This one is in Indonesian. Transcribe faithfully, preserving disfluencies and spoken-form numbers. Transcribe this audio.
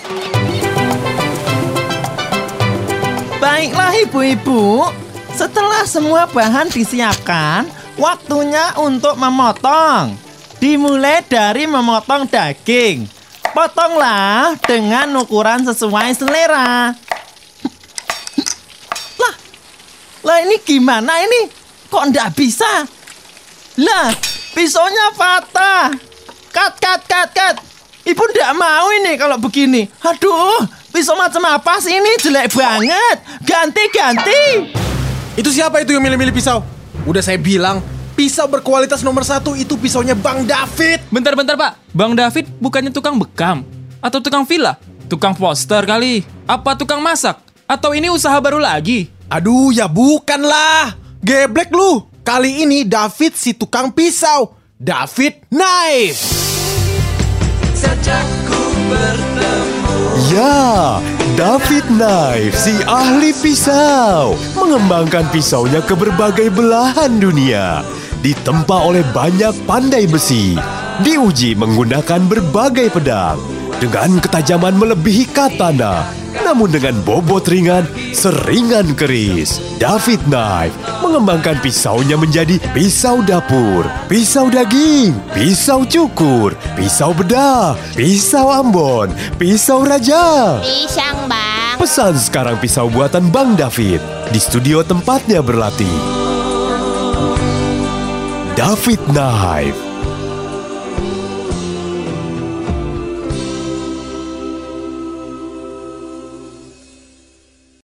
Baiklah ibu-ibu, setelah semua bahan disiapkan, waktunya untuk memotong. Dimulai dari memotong daging. Potonglah dengan ukuran sesuai selera. Lah, lah ini gimana ini? Kok ndak bisa? Lah, pisaunya patah. Kat, kat, kat, kat. Ibu ndak mau ini kalau begini. Aduh, pisau macam apa sih ini? Jelek banget. Ganti, ganti. Itu siapa itu yang milih-milih pisau? Udah saya bilang, pisau berkualitas nomor satu itu pisaunya Bang David. Bentar-bentar Pak, Bang David bukannya tukang bekam? Atau tukang villa? Tukang poster kali? Apa tukang masak? Atau ini usaha baru lagi? Aduh, ya bukanlah. Geblek lu. Kali ini David si tukang pisau. David Knife. Sejak ku bertemu. Ya, David Knife, si ahli pisau, mengembangkan pisaunya ke berbagai belahan dunia. Ditempa oleh banyak pandai besi. Diuji menggunakan berbagai pedang. Dengan ketajaman melebihi katana. Namun dengan bobot ringan, seringan keris. David Knife mengembangkan pisaunya menjadi pisau dapur, pisau daging, pisau cukur, pisau bedah, pisau ambon, pisau raja. Pisang, Bang. Pesan sekarang pisau buatan Bang David di studio tempatnya berlatih. David Knife.